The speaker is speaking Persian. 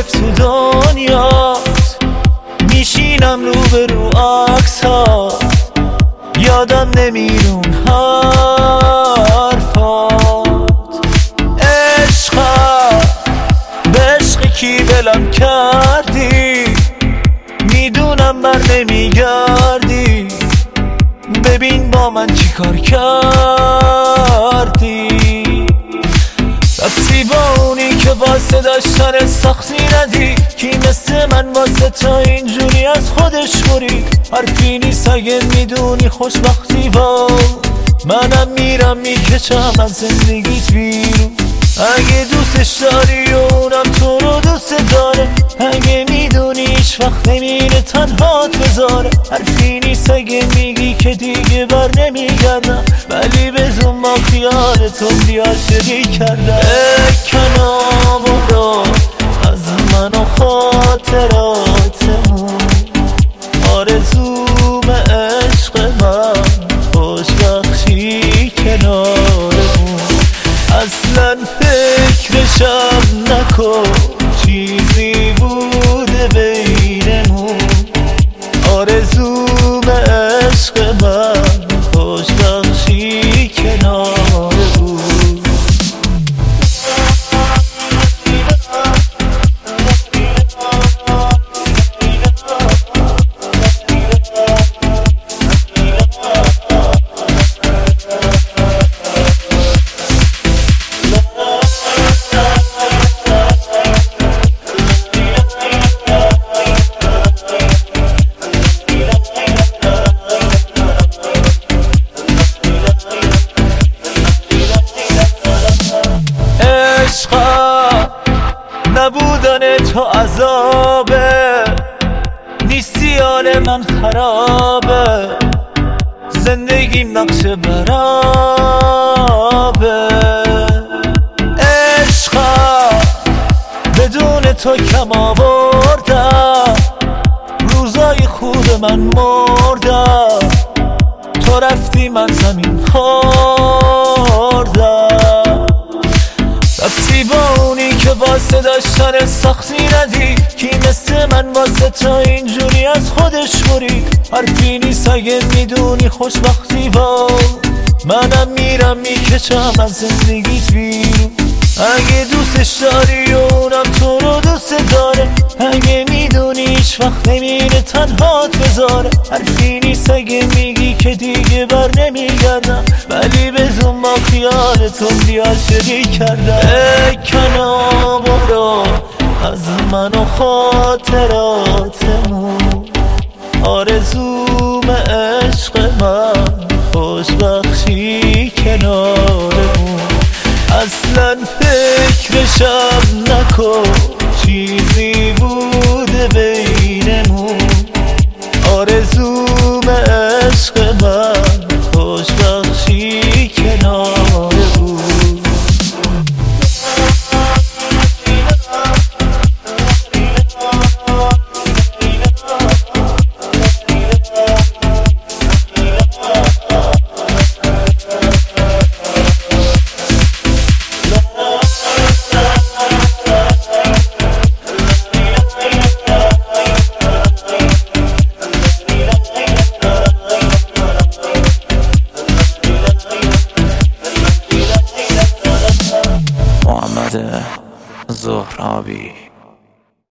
گرفت تو دنیات، میشینم رو به رو عکس ها، یادم نمیرون حرفات. عشقم به عشق کی ولم کردی، میدونم بر نمیگردی، ببین با من چی کار کردی. رفتی با اونی که واسه داشتن سختی ندی، کی مثل من واسه تا اینجوری از خودش برید. حرفی نیست اگه میدونی خوشبختی با منم میرم میکشم از زندگیت بیرون. اگه دوستش داری و اونم تو رو دوست داره، اگه میدونی هیچ وقت نمیره تنهات بذاره. حرفی نیست اگه میگی که دیگه بر نمیگردم، ولی بدون با خیالتون بیاشری کردم. بکنا برو از من و خاطراتمون، آرزوم عشق من خوشبختی کنارمون. اصلا فکرشم نکن چیزی بوده بینمون، آرزوم عشق من خوشبختی کنارمون. نبودن تو عذابه، نیستی حال من خرابه، زندگیم نقش برابه. عشقم بدون تو کم آوردم، روزای خوب من مردم، تو رفتی من زمین خوردم. رفتی با اونی که واسه داشتن سختی ندی، کی مثل من واسه تا اینجوری از خودش برید. حرفی نیست اگه میدونی خوشبختی با منم میرم میکشم از زندگیت بیرون. اگه دوستش داری و اونم تو رو دوست داره، اگه میدونی هیچ وقت نمیره تنهات بذاره. حرفی نیست اگه میگی که دیگه بر نمیگردم، ولی بدون با خیالتون بیاشری کردم. بکنا برو از من و خاطراتمون، آرزوم عشق من خوشبختی کنارمون. اصلا فکرشم نکن چیزی بوده بینمون، آرزوم عشق من خوشبختی کنارمون. زهرابی